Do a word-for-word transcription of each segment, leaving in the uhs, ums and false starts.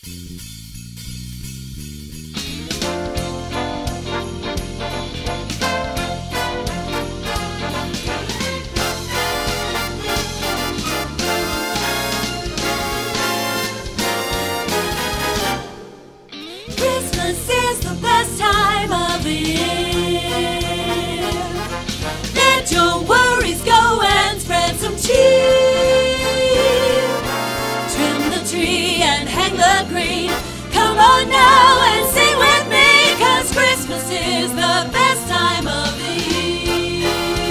Christmas is the best time of the year. Let your worries go and spread some cheer. Trim the tree and hang the green. Come on now and sing with me, 'cause Christmas is the best time of the year.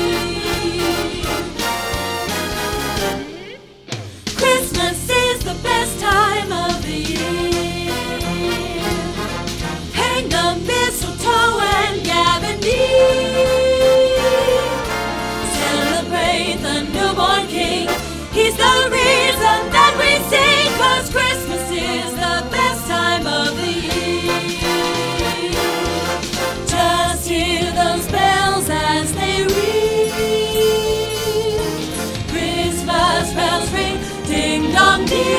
Christmas is the best time of the year. Hang the mistletoe and gather near. Celebrate the newborn King. He's the reason that we sing, 'cause Christmas is the best time of the year. Just hear those bells as they ring. Christmas bells ring, ding dong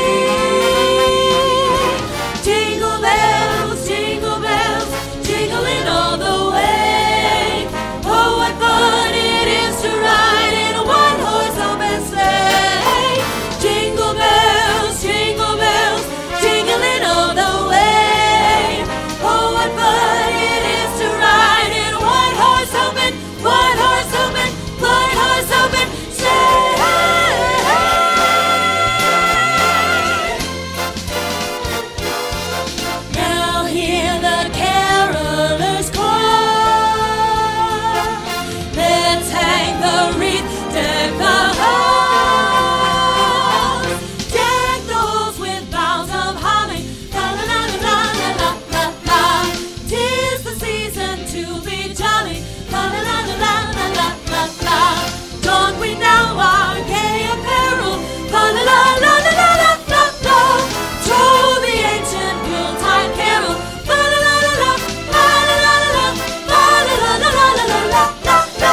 ding. Jingle bells, jingle bells, jingling all the way. Oh, what fun it is to ride in a one-horse open sleigh. Jingle bells, jingle bells, jingling all the way. Oh, what fun it is to ride in a one-horse open, one-horse open, one-horse open sleigh. Now hear the carolers choir. Let's hang the wreath, deck the halls. Deck those with boughs of holly. La la la la la la la la. 'Tis the season to be jolly. La la la la la la la la la. Don we now our gay apparel. La la la la la la la la la. Troll the ancient Yuletide carol. La la la la la la la la la la la la la la la la la la.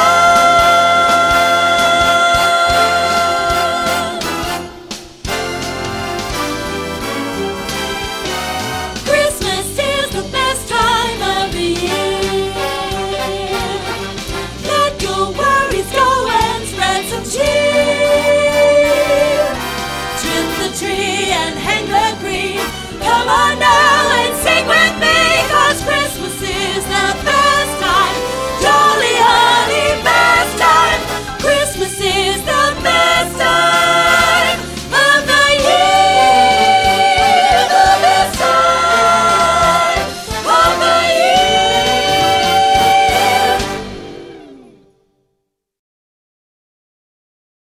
Christmas is the best time of the year. Let your worries go and spread some cheer. Trim the tree and hang the green. Come on